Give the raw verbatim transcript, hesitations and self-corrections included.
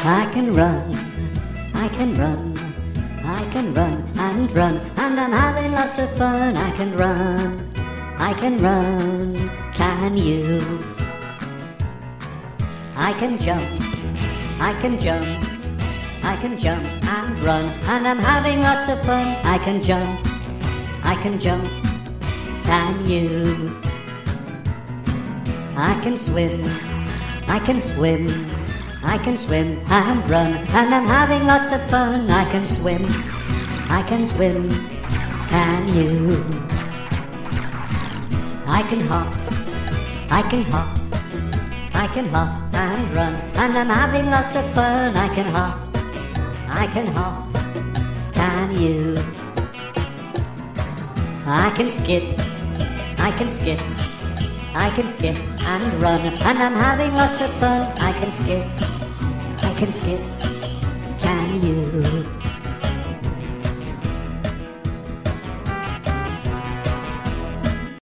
I can run, I can run, I can run and run, and I'm having lots of fun. I can run, I can run, can you? I can jump, I can jump, I can jump and run, and I'm having lots of fun. I can jump, I can jump, can you? I can swim, I can swim, I can swim and run, and I'm having lots of fun. I can swim, I can swim, can you? I can hop, I can hop, I can hop and run, and I'm having lots of fun. I can hop, I can hop, can you? I can skip, I can skip, I can skip and run, and I'm having lots of fun. I can skip, I can skip, can you?